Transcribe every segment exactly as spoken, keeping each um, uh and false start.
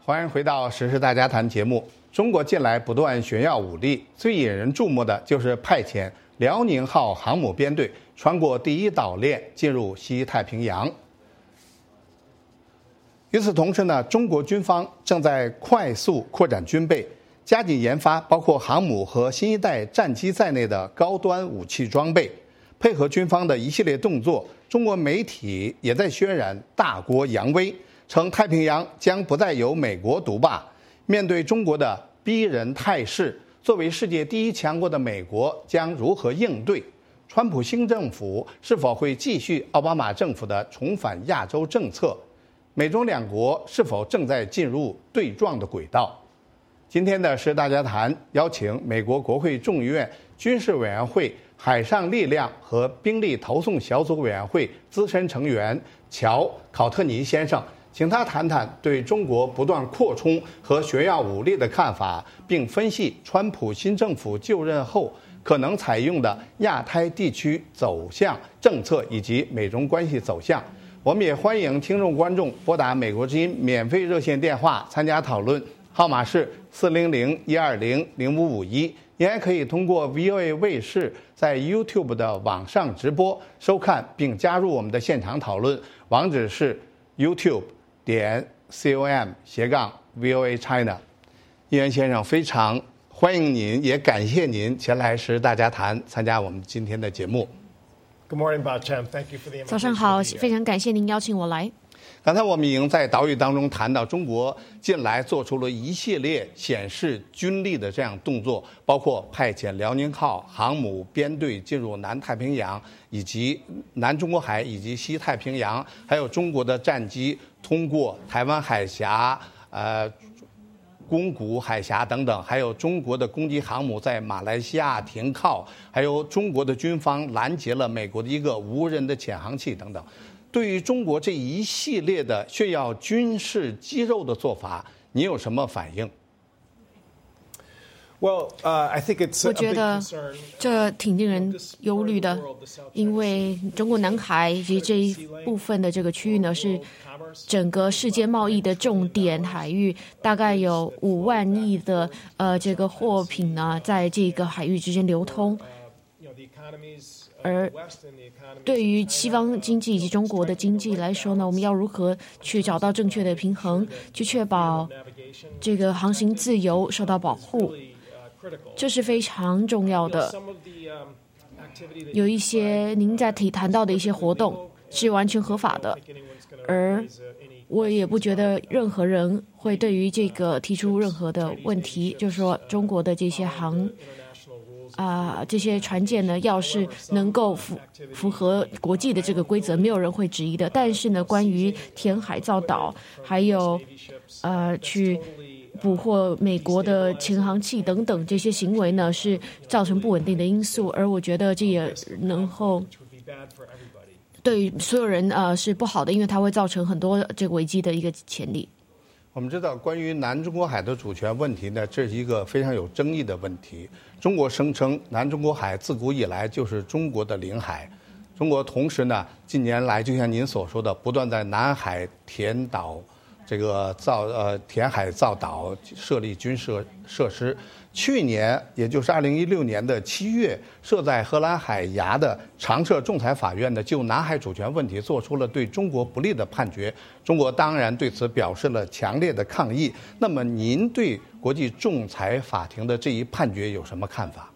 欢迎回到《时事大家谈》节目。中国近来不断炫耀武力，最引人注目的就是派遣辽宁号航母编队穿过第一岛链进入西太平洋。与此同时呢，中国军方正在快速扩展军备，加紧研发包括航母和新一代战机在内的高端武器装备。配合军方的一系列动作，中国媒体也在渲染大国扬威，称太平洋将不再由美国独霸。面对中国的逼人态势，作为世界第一强国的美国将如何应对？川普新政府是否会继续奥巴马政府的重返亚洲政策？美中两国是否正在进入对撞的轨道？今天的是大家谈，邀请美国国会众议院军事委员会海上力量和兵力投送小组委员会资深成员乔·考特尼先生，请他谈谈对中国不断扩充和炫耀武力的看法，并分析川普新政府就任后可能采用的亚太地区走向政策以及美中关系走向。我们也欢迎听众观众拨打美国之音免费热线电话参加讨论，号码是四零零一二零零五五一。您还可以通过 V O A 卫视在 YouTube 的网上直播收看并加入我们的现场讨论，网址是 YouTube 点 com 斜杠 V O A China。议员先生，非常欢迎您，也感谢您前来时大家谈参加我们今天的节目。 Good morning, Bob Chen. Thank you for the invitation. 早上好，非常感谢您邀请我来。 刚才我们已经在导语当中谈到，中国近来做出了一系列显示军力的这样动作，包括派遣辽宁号航母编队进入南太平洋以及南中国海以及西太平洋，还有中国的战机通过台湾海峡、呃宫古海峡等等，还有中国的攻击航母在马来西亚停靠，还有中国的军方拦截了美国的一个无人的潜航器等等。对于中国这一系列的炫耀军事肌肉的做法，你有什么反应？ Well, uh, I think it's 我觉得这挺令人忧虑的，因为中国南海以及这一部分的这个区域呢，是整个世界贸易的重点海域，大概有五万亿的呃这个货品呢，在这个海域之间流通。而对于西方经济以及中国的经济来说呢，我们要如何去找到正确的平衡，去确保这个航行自由受到保护，这是非常重要的。有一些您在提谈到的一些活动是完全合法的，而我也不觉得任何人会对于这个提出任何的问题，就是说中国的这些航啊、呃，这些船舰呢，要是能够符符合国际的这个规则，没有人会质疑的。但是呢，关于填海造岛，还有呃去捕获美国的潜航器等等这些行为呢，是造成不稳定的因素。而我觉得这也能够对于所有人呃是不好的，因为它会造成很多这个危机的一个潜力。 我们知道，关于南中国海的主权问题呢，这是一个非常有争议的问题。中国声称南中国海自古以来就是中国的领海。中国同时呢，近年来就像您所说的，不断在南海填岛、这个造呃填海造岛、设立军事设施。去年，也就是二零一六年的七月，设在荷兰海牙的常设仲裁法院呢，就南海主权问题做出了对中国不利的判决。中国当然对此表示了强烈的抗议。那么，您对国际仲裁法庭的这一判决有什么看法？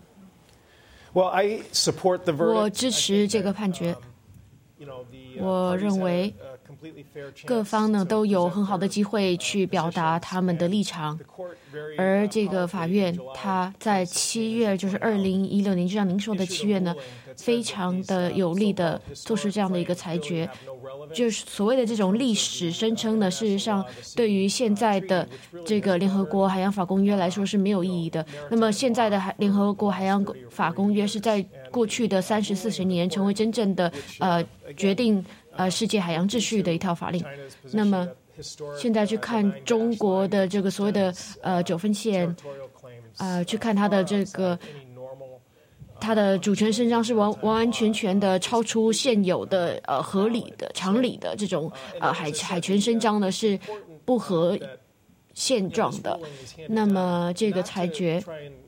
Well, I support the verdict. 我支持这个判决。我认为各方呢都有很好的机会去表达他们的立场，而这个法院它在七月，就是二零一六年，就像您说的七月呢，非常的有力的做出这样的一个裁决。就是所谓的这种历史声称呢，事实上对于现在的这个联合国海洋法公约来说是没有意义的。那么现在的联合国海洋法公约是在过去的三十四十年成为真正的呃决定呃世界海洋秩序的一套法令。那么现在去看中国的这个所谓的呃九分线，呃去看它的这个。它的主权伸张是完完完全全的超出现有的呃合理的常理的这种呃海海权伸张呢是不合现状的。那么这个裁决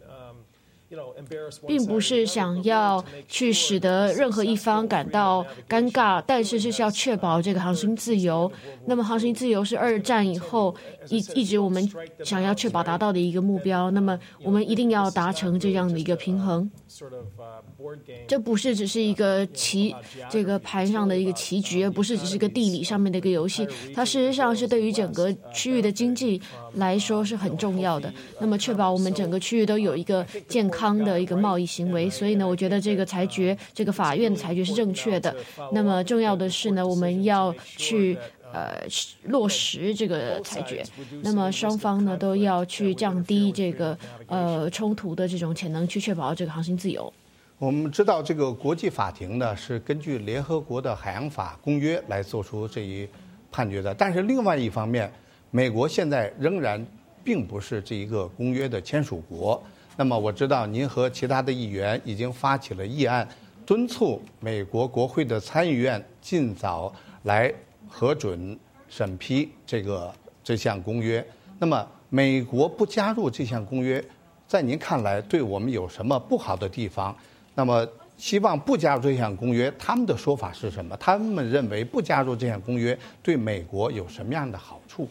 并不是想要去使得任何一方感到尴尬，但是是要确保这个航行自由。那么航行自由是二战以后一一直我们想要确保达到的一个目标，那么我们一定要达成这样的一个平衡。这不是只是一个棋这个盘上的一个棋局，而不是只是个地理上面的一个游戏，它事实上是对于整个区域的经济来说是很重要的。那么确保我们整个区域都有一个健康的一个贸易行为，所以呢，我觉得这个裁决，这个法院的裁决是正确的。那么重要的是呢，我们要去呃落实这个裁决。那么双方呢都要去降低这个呃冲突的这种潜能，去确保这个航行自由。 我们知道，这个国际法庭呢是根据联合国的海洋法公约来做出这一判决的。但是另外一方面，美国现在仍然并不是这一个公约的签署国。那么我知道您和其他的议员已经发起了议案，敦促美国国会的参议院尽早来核准审批这个这项公约。那么美国不加入这项公约，在您看来对我们有什么不好的地方？那么希望不加入这项公约，他们的说法是什么？他们认为不加入这项公约对美国有什么样的好处？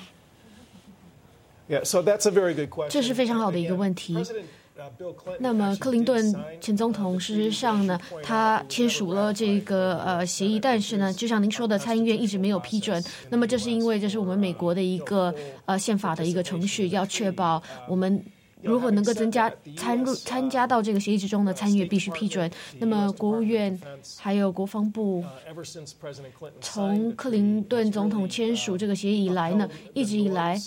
Yeah, so that's a very good question. 这是非常好的一个问题。那么克林顿前总统事实上呢，他签署了这个呃协议，但是呢，就像您说的，参议院一直没有批准。那么这是因为这是我们美国的一个呃宪法的一个程序，要确保我们如果能够增加参入参加到这个协议之中呢，参议院必须批准。那么国务院还有国防部，从克林顿总统签署这个协议以来呢，一直以来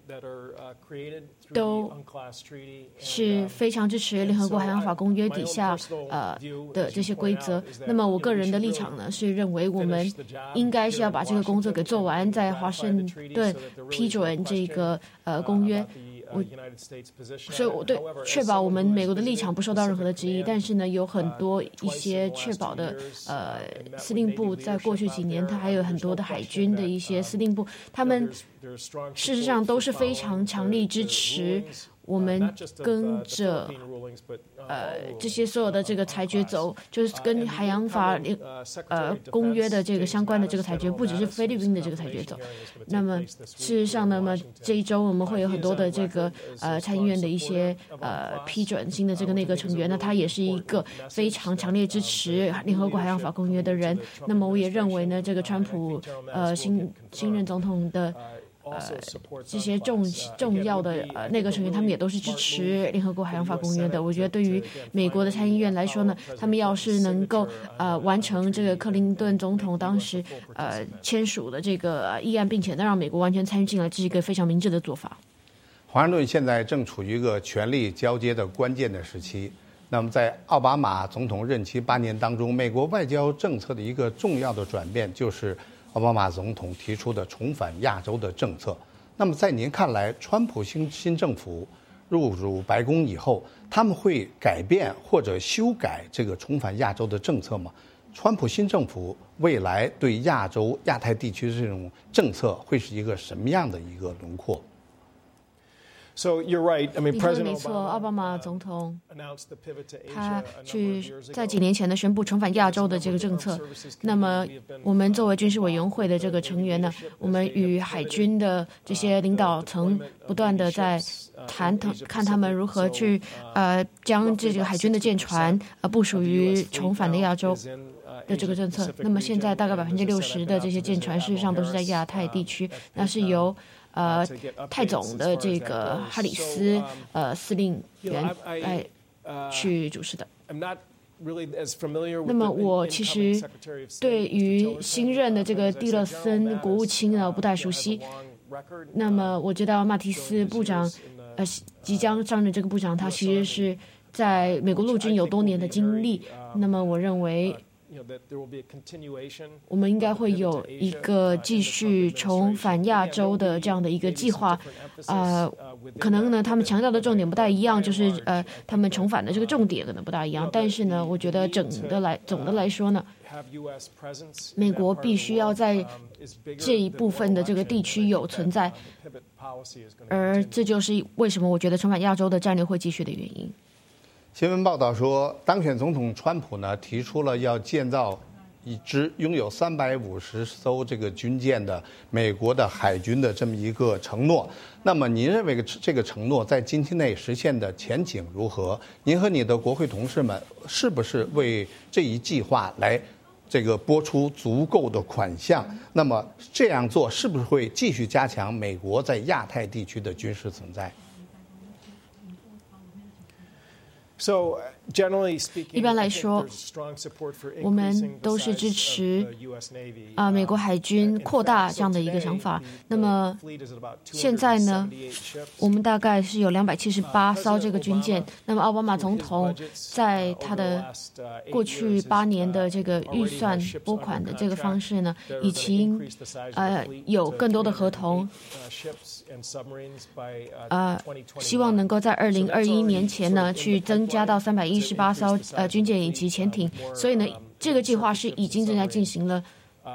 都是非常支持联合国海洋法公约底下呃的这些规则。那么我个人的立场呢，是认为我们应该是要把这个工作给做完，在华盛顿批准这个呃公约。我所以我对确保我们美国的立场不受到任何的质疑，但是呢，有很多一些确保的呃司令部，在过去几年，它还有很多的海军的一些司令部，他们事实上都是非常强力支持我们跟着呃这些所有的这个裁决走，就是跟海洋法呃公约的这个相关的这个裁决，不只是菲律宾的这个裁决走。那么事实上，那么这一周我们会有很多的这个呃参议院的一些呃批准新的这个内阁成员，那他也是一个非常强烈支持联合国海洋法公约的人。那么我也认为呢，这个川普呃新新任总统的。呃，这些重重要的呃内阁成员，他们也都是支持联合国海洋法公约的。我觉得对于美国的参议院来说呢，他们要是能够呃完成这个克林顿总统当时呃签署的这个议案，并且能让美国完全参与进来，这是一个非常明智的做法。 华盛顿现在正处于一个权力交接的关键的时期。那么在奥巴马总统任期八年当中，美国外交政策的一个重要的转变就是奥巴马总统提出的重返亚洲的政策。那么在您看来，川普新新政府入主白宫以后，他们会改变或者修改这个重返亚洲的政策吗？川普新政府未来对亚洲、亚太地区的这种政策会是一个什么样的一个轮廓？ So you're right. I mean, 你说的 President 没错，奥 Obama 巴马总统 announced the pivot to Asia 他 a number 去 of years 在 ago. 几年前呢宣布重返亚洲的这个政策。那么我们作为军事委员会的这个成员呢，我们与海军的这些领导层不断的在谈，看他们如何去呃将这个海军的舰船呃部署于重返的亚洲的这个政策。那么现在大概百分之六十的这些舰船事实上都是在亚太地区，那是由呃，泰总的这个哈里斯呃司令员来去主持的。那么我其实对于新任的这个蒂勒森国务卿呢不太熟悉。那么我知道马蒂斯部长呃即将上任这个部长，他其实是在美国陆军有多年的经历。那么我认为我们应该会有一个继续重返亚洲的这样的一个计划，呃，可能呢，他们强调的重点不太一样，就是呃，他们重返的这个重点可能不大一样，但是呢，我觉得整的来总的来说呢，美国必须要在这一部分的这个地区有存在。 而这就是为什么我觉得重返亚洲的战略会继续的原因。 新闻报道说，当选总统川普呢提出了要建造一支拥有三百五十艘这个军舰的美国的海军的这么一个承诺。那么您认为这个承诺在经期内实现的前景如何？您和你的国会同事们是不是为这一计划来这个拨出足够的款项？那么这样做是不是会继续加强美国在亚太地区的军事存在？ 一般来说，我们都是支持啊、呃、美国海军扩大这样的一个想法。那么现在呢，我们大概是有两百七十八艘这个军舰。那么奥巴马总统在他的过去八年的这个预算拨款的这个方式呢，已经呃有更多的合同，呃希望能够在二零二一年前呢去增加到三百一十八艘呃军舰以及潜艇，所以呢，这个计划是已经正在进行了。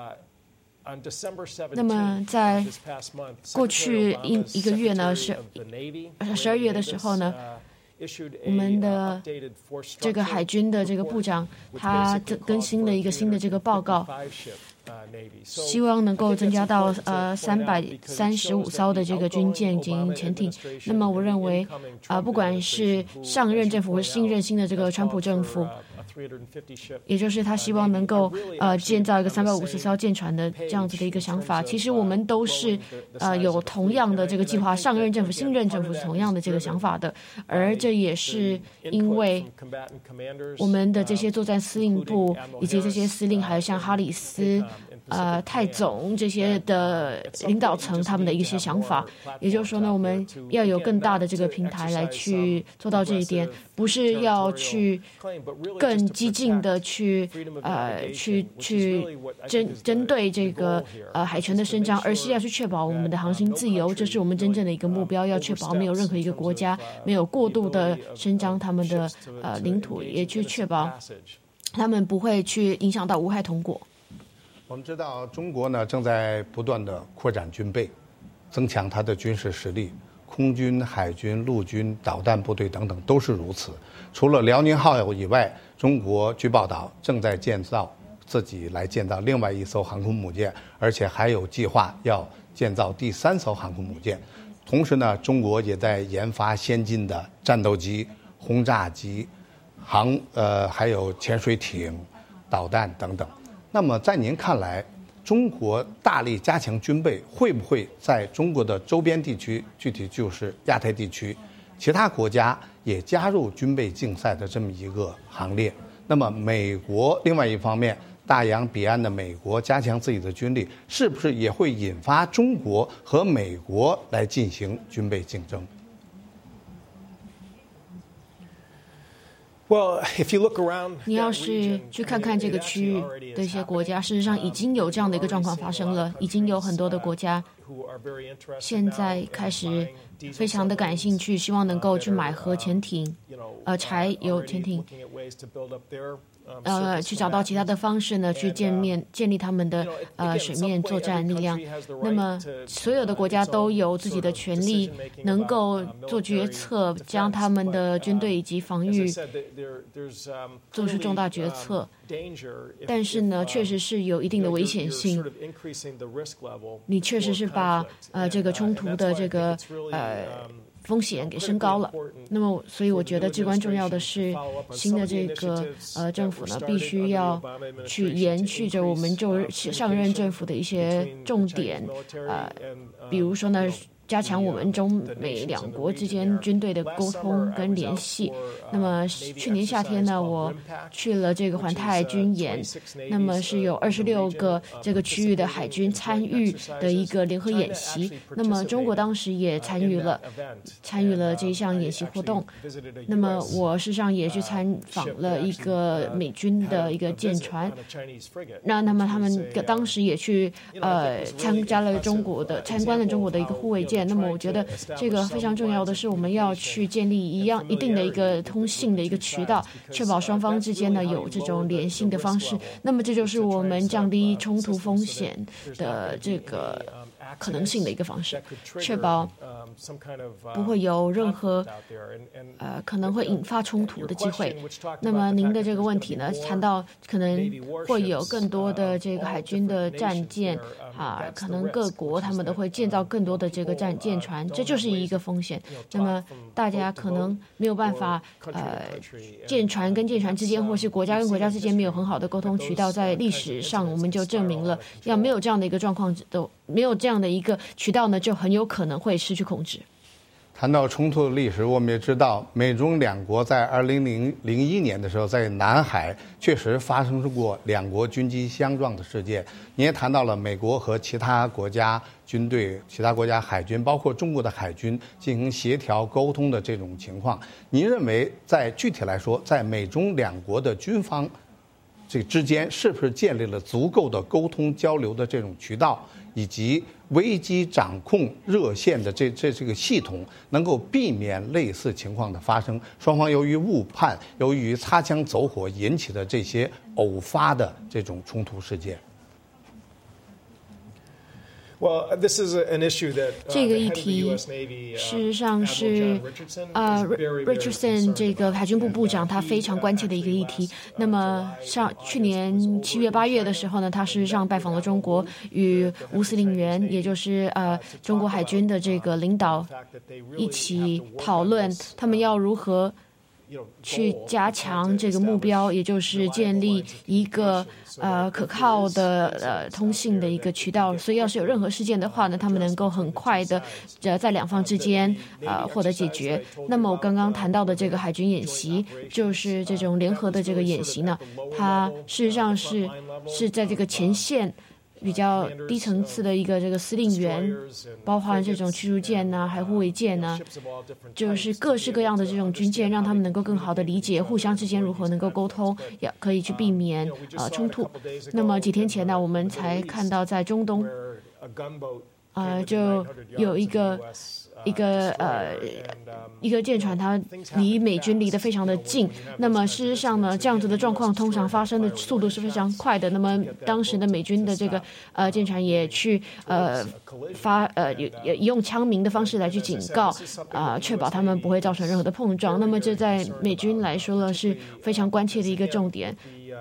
那么在过去一一个月呢，是十二月的时候呢，我们的这个海军的这个部长他更新了一个新的这个报告，希望能够增加到呃三百三十五艘的这个军舰及潜艇。那么我认为啊、呃，不管是上任政府或新任新的这个川普政府，也就是他希望能够呃建造一个三百五十艘舰船的这样子的一个想法。其实我们都是呃有同样的这个计划，上任政府、新任政府是同样的这个想法的，而这也是因为我们的这些作战司令部以及这些司令，还有像哈里斯。呃，泰总这些的领导层他们的一些想法，也就是说呢，我们要有更大的这个平台来去做到这一点，不是要去更激进的去呃去去针针对这个呃海权的伸张，而是要去确保我们的航行自由，这是我们真正的一个目标，要确保没有任何一个国家没有过度的伸张他们的呃领土，也去确保他们不会去影响到无害同国。 我们知道中国呢正在不断的扩展军备，增强它的军事实力，空军、海军、陆军、导弹部队等等都是如此。除了辽宁号以外，中国据报道正在建造自己来建造另外一艘航空母舰，而且还有计划要建造第三艘航空母舰。同时呢，中国也在研发先进的战斗机、轰炸机、航呃还有潜水艇、导弹等等。那么在您看来，中国大力加强军备，会不会在中国的周边地区，具体就是亚太地区，其他国家也加入军备竞赛的这么一个行列？那么美国另外一方面，大洋彼岸的美国加强自己的军力，是不是也会引发中国和美国来进行军备竞争？ 你要是去看看这个区域的一些国家，事实上已经有这样的一个状况发生了，已经有很多的国家现在开始非常的感兴趣，希望能够去买核潜艇、呃柴油潜艇，呃，去找到其他的方式呢，去建面建立他们的呃水面作战力量。那么，所有的国家都有自己的权利，能够做决策，将他们的军队以及防御做出重大决策。但是呢，确实是有一定的危险性。你确实是把呃这个冲突的这个呃。风险给升高了，那么所以我觉得至关重要的是，新的这个呃政府呢，必须要去延续着我们就上任政府的一些重点，呃，比如说呢，加强我们中美两国之间军队的沟通跟联系。那么去年夏天呢，我去了这个环太军演，那么是有二十六个这个区域的海军参与的一个联合演习。那么中国当时也参与了参与了这一项演习活动。那么我事实上也去参访了一个美军的一个舰船。那那么他们当时也去呃参加了中国的参观了中国的一个护卫舰。那么我觉得这个非常重要的是，我们要去建立一样一定的一个通信的一个渠道，确保双方之间呢有这种联系的方式。那么这就是我们降低冲突风险的这个可能性的一个方式，确保不会有任何呃可能会引发冲突的机会。那么您的这个问题呢，谈到可能会有更多的这个海军的战舰啊，可能各国他们都会建造更多的这个战舰船，这就是一个风险。那么大家可能没有办法呃舰船跟舰船之间，或是国家跟国家之间没有很好的沟通渠道，在历史上我们就证明了，要没有这样的一个状况，都没有这样的一个渠道呢，就很有可能会失去控制。 谈到冲突的历史，我们也知道，美中两国在二零零一年的时候，在南海确实发生过两国军机相撞的事件。您也谈到了美国和其他国家军队、其他国家海军，包括中国的海军进行协调沟通的这种情况。您认为，在具体来说，在美中两国的军方这之间，是不是建立了足够的沟通交流的这种渠道？以及危机掌控热线的这这这个系统，能够避免类似情况的发生。双方由于误判、由于擦枪走火引起的这些偶发的这种冲突事件。 Well, this is an issue that 这个议题事实上是呃 Richardson 这个海军部部长他非常关切的一个议题。那么上去年七月八月的时候呢，他事实上拜访了中国，与吴司令员，也就是呃中国海军的这个领导一起讨论他们要如何去加强这个目标，也就是建立一个呃可靠的呃通信的一个渠道。所以要是有任何事件的话呢，他们能够很快的呃在两方之间呃获得解决。那么我刚刚谈到的这个海军演习，就是这种联合的这个演习呢，它事实上是是在这个前线比较低层次的一个这个司令员，包含这种驱逐舰呐、啊、还护卫舰呐、啊，就是各式各样的这种军舰，让他们能够更好的理解互相之间如何能够沟通，也可以去避免呃冲突。那么几天前呢，我们才看到在中东，呃，就有一个。一个呃一个舰船，它离美军离得非常的近。那么事实上呢，这样子的状况通常发生的速度是非常快的。那么当时的美军的这个呃舰船也去呃发呃也也用枪鸣的方式来去警告啊、呃，确保他们不会造成任何的碰撞。那么这在美军来说呢是非常关切的一个重点。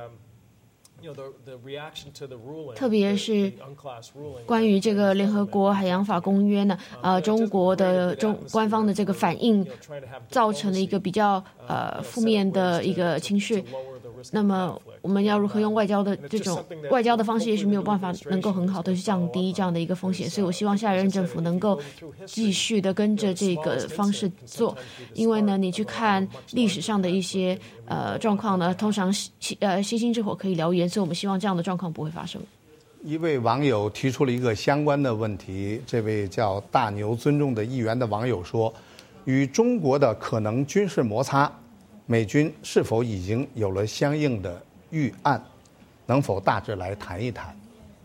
特别是关于这个联合国海洋法公约呢，呃，中国的中官方的这个反应，造成了一个比较呃负面的一个情绪。那么我们要如何用外交的这种外交的方式，也许没有办法能够很好的去降低这样的一个风险。所以我希望下一任政府能够继续的跟着这个方式做，因为呢，你去看历史上的一些呃状况呢，通常呃星星之火可以燎原，所以我们希望这样的状况不会发生。 一位网友提出了一个相关的问题，这位叫大牛尊重的议员的网友说，与中国的可能军事摩擦，美军是否已经有了相应的预案？能否大致来谈一谈？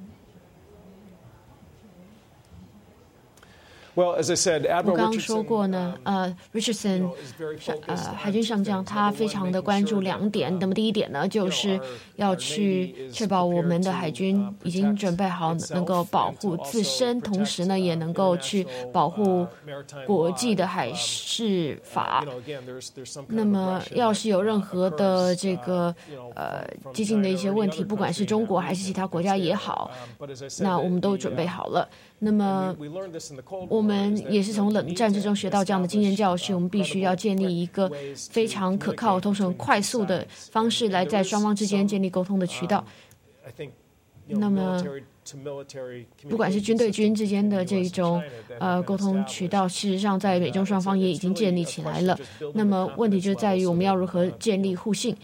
Well, as I said, 我 Admiral 刚刚 Richardson 说过呢，呃 ，Richardson 呃海军上将他非常的关注两点。那么第一点呢，就是要去确保我们的海军已经准备好能够保护自身，同时呢也能够去保护国际的海事法。那么要是有任何的这个呃激进的一些问题，不管是中国还是其他国家也好，那我们都准备好了。那么我们也是从冷战之中学到这样的经验教训，我们必须要建立一个非常可靠、同时很快速的方式来在双方之间建立沟通的渠道。那么不管是军对军之间的这种呃沟通渠道，事实上在美中双方也已经建立起来了。那么问题就在于我们要如何建立互信。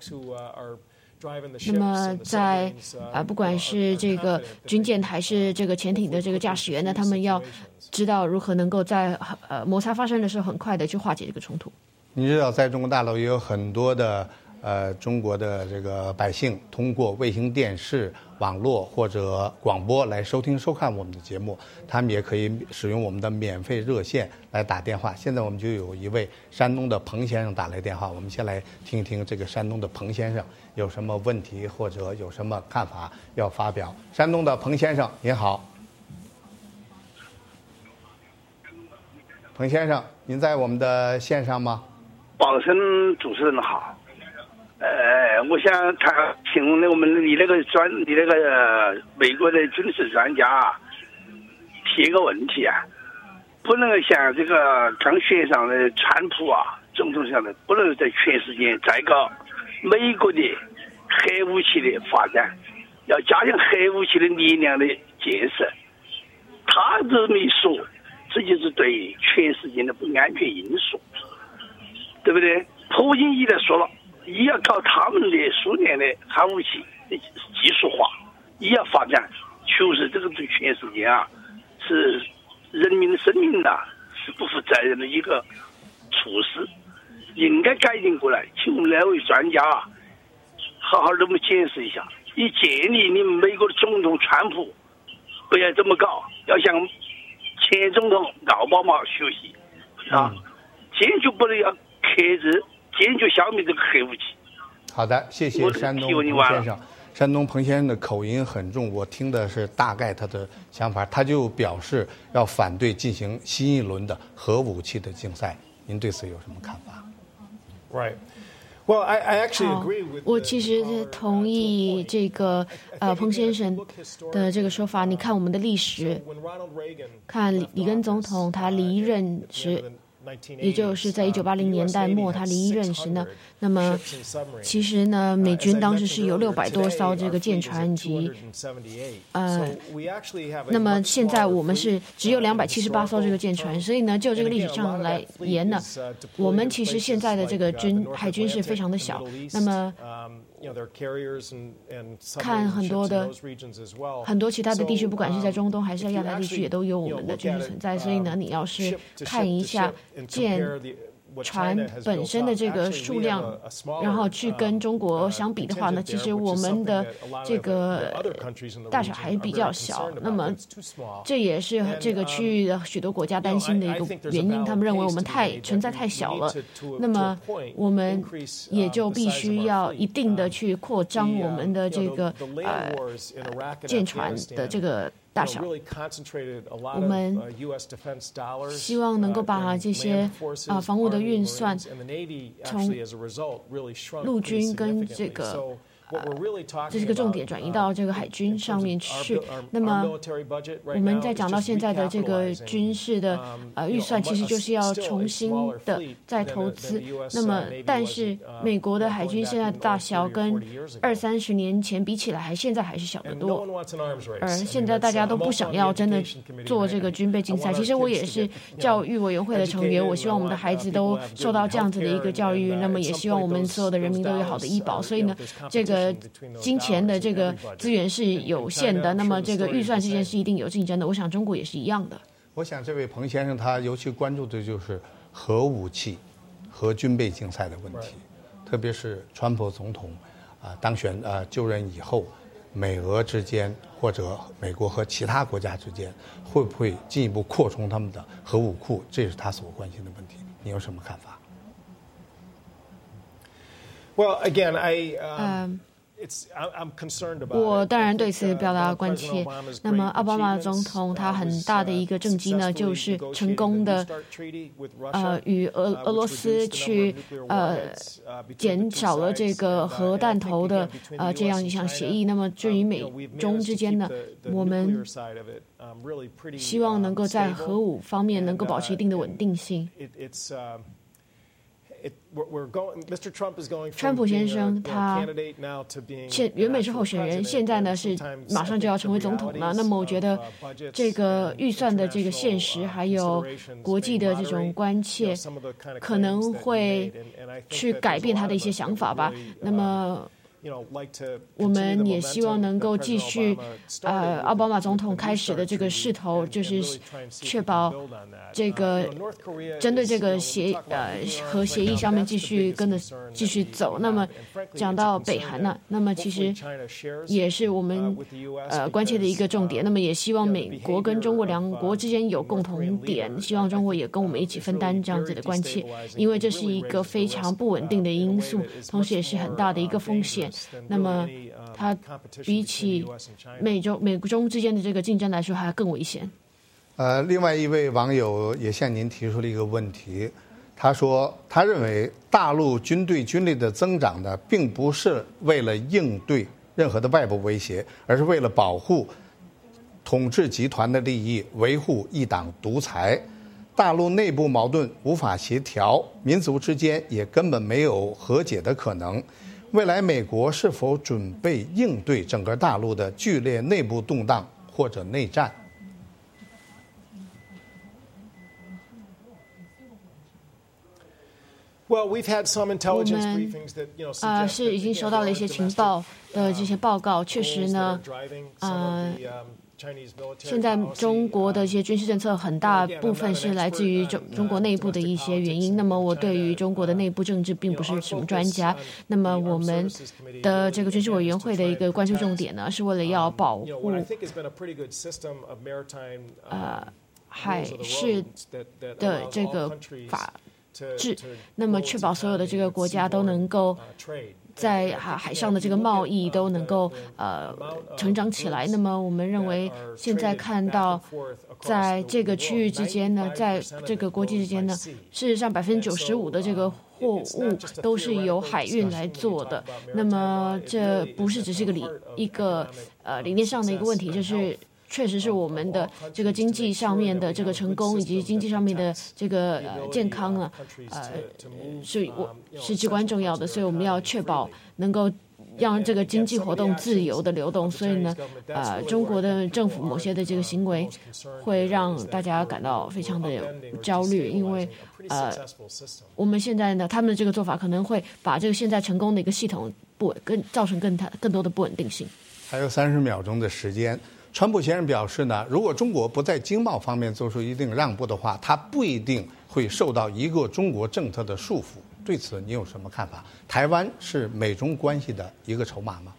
那么在啊，不管是这个军舰还是这个潜艇的这个驾驶员呢，他们要知道如何能够在呃摩擦发生的时候很快的去化解这个冲突。 你知道，在中国大陆也有很多的呃中国的这个百姓通过卫星电视、网络或者广播来收听收看我们的节目，他们也可以使用我们的免费热线来打电话。现在我们就有一位山东的彭先生打来电话，我们先来听一听这个山东的彭先生有什么问题或者有什么看法要发表。山东的彭先生您好。 彭先生，您在我们的线上吗？ 宝生主持人好，呃，我想他请问我们你那个专你那个、呃、美国的军事专家啊，提一个问题啊，不能像这个刚选上的川普啊，总统上的不能在全世界再搞美国的核武器的发展，要加强核武器的力量的建设。他这么一说，这就是对全世界的不安全因素，对不对？普京一来说了，一要搞他们的苏联的核武器的技术化，一要发展，确实这个对全世界啊是人民的生命呐、啊、是不负责任的一个措施，应该改进过来。请我们两位专家啊，好好的我们解释一下，以建议你们美国的总统川普不要这么搞，要向前总统奥巴马学习啊，坚决不能要克制，坚决消灭这个核武器。 好的，谢谢山东彭先生。山东彭先生的口音很重，我听的是大概他的想法，他就表示要反对进行新一轮的核武器的竞赛。您对此有什么看法 ？Right. Well, I, I actually agree with. 我其实同意这个呃彭先生的这个说法。你看我们的历史，看里根总统他离任时，也就是在一九八零年代末他离任时呢，那么其实呢，美军当时是有六百多艘这个舰船及呃，那么现在我们是只有两百七十八艘这个舰船，所以呢，就这个历史上来言呢，我们其实现在的这个军海军是非常的小。那么看很多的很多其他的地区，不管是在中东还是在亚太地区，也都有我们的军事存在。所以呢，你要是看一下舰船本身的这个数量，然后去跟中国相比的话呢，其实我们的这个大小还比较小。那么这也是这个区域的许多国家担心的一个原因，他们认为我们太存在太小了。那么我们也就必须要一定的去扩张我们的这个呃舰船的这个大小。我们希望能够把这些啊、呃、防务的运算从陆军跟这个这是个重点转移到这个海军上面去。那么我们在讲到现在的这个军事的呃预算，其实就是要重新的再投资。那么，但是美国的海军现在的大小跟二三十年前比起来，还现在还是小得多。而现在大家都不想要真的做这个军备竞赛。其实我也是教育委员会的成员，我希望我们的孩子都受到这样子的一个教育，那么也希望我们所有的人民都有好的医保。所以呢，这个金钱的这个资源是有限的，那么这个预算之间是一定有竞争的。我想中国也是一样的。 我想这位彭先生他尤其关注的就是核武器和军备竞赛的问题，特别是川普总统啊、呃、当选啊、呃、就任以后，美俄之间或者美国和其他国家之间会不会进一步扩充他们的核武库，这是他所关心的问题。你有什么看法？ Well, again, I. Um, 我当然对此表达关切。那么，奥巴马总统他很大的一个政绩呢，就是成功的呃与俄俄罗斯去呃减少了这个核弹头的呃这样一项协议。那么，至于美中之间呢，我们希望能够在核武方面能够保持一定的稳定性。川普先生他现原本是候选人，现在呢是马上就要成为总统了。那么我觉得这个预算的这个现实，还有国际的这种关切，可能会去改变他的一些想法吧。那么我们也希望能够继续，呃，奥巴马总统开始的这个势头，就是确保这个针对这个协呃和协议上面继续跟着继续走。那么讲到北韩呢，那么其实也是我们呃关切的一个重点。那么也希望美国跟中国两国之间有共同点，希望中国也跟我们一起分担这样子的关切，因为这是一个非常不稳定的因素，同时也是很大的一个风险。那么，它比起美中美中之间的这个竞争来说，还更危险。 呃，另外一位网友也向您提出了一个问题，他说，他认为大陆军队军力的增长呢，并不是为了应对任何的外部威胁，而是为了保护统治集团的利益，维护一党独裁。大陆内部矛盾无法协调，民族之间也根本没有和解的可能。未来美国是否准备应对整个大陆的剧烈内部动荡或者内战？ Well, we've had some 我 intelligence 们 briefings that, you know, 呃 suggest 是 that 已经 again, 收到了一些 there are 情 domestic, 报的这些报告， uh, 确实 goals that 呢 are，driving some of the, um, Chinese military 现在 policy, 中国的一 uh, 些军事政策很大部分是来自于中中国内部的一些原因。那么我对于中国的内部政治并不是什么专家。那么我们的这个军事委员会的一个关注重点呢，是为了要保 you know, 护 what I think has been a pretty good system of maritime, uh, 呃海 rules of the 事 roads that, that 的 allows 这 all 个 countries 法 to, 治 to， 那么 grow 确 its 保所有的这个 economy 国 and 家都 seaborne, 能够 uh, trade. 在海海上的这个贸易都能够呃成长起来。那么我们认为现在看到，在这个区域之间呢，在这个国际之间呢，事实上百分之九十五的这个货物都是由海运来做的。那么这不是只是一个理一个呃理念上的一个问题，就是确实是我们的这个经济上面的这个成功，以及经济上面的这个呃健康呢，呃是我是至关重要的，所以我们要确保能够让这个经济活动自由的流动。所以呢，呃，中国的政府某些的这个行为会让大家感到非常的焦虑，因为呃，我们现在呢，他们的这个做法可能会把这个现在成功的一个系统不稳更造成更大更多的不稳定性。 还有三十秒钟的时间。川普先生表示呢，如果中国不在经贸方面做出一定让步的话，他不一定会受到一个中国政策的束缚。对此你有什么看法？台湾是美中关系的一个筹码吗？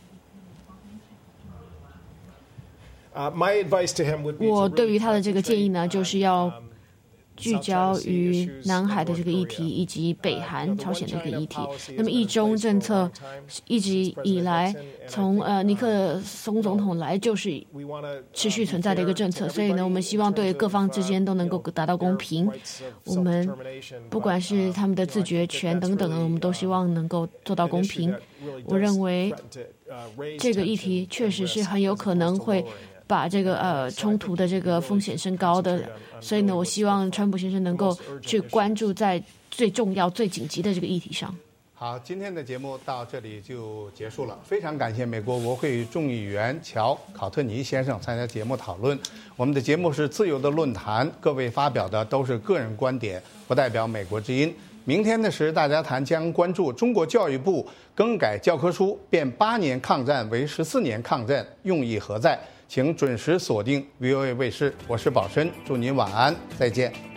Uh, my advice to him would be 我 to 对于 really 他的这个建议呢， concentrate 就是要 on, um, 聚焦于南海的这个议题，以及北韩、朝鲜的一个议题。那么，一中政策一直以来，从呃尼克松总统来就是持续存在的一个政策。所以呢，我们希望对各方之间都能够达到公平。我们不管是他们的自决权等等的，我们都希望能够做到公平。我认为这个议题确实是很有可能会 把这个呃冲突的这个风险升高的，所以呢，我希望川普先生能够去关注在最重要、最紧急的这个议题上。 好，今天的节目到这里就结束了。非常感谢美国国会众议员乔·考特尼先生参加节目讨论。我们的节目是自由的论坛，各位发表的都是个人观点，不代表美国之音。明天的时大家谈将关注中国教育部更改教科书，变八年抗战为十四年抗战，用意何在？请准时锁定 V O A 卫视，我是宝申，祝您晚安，再见。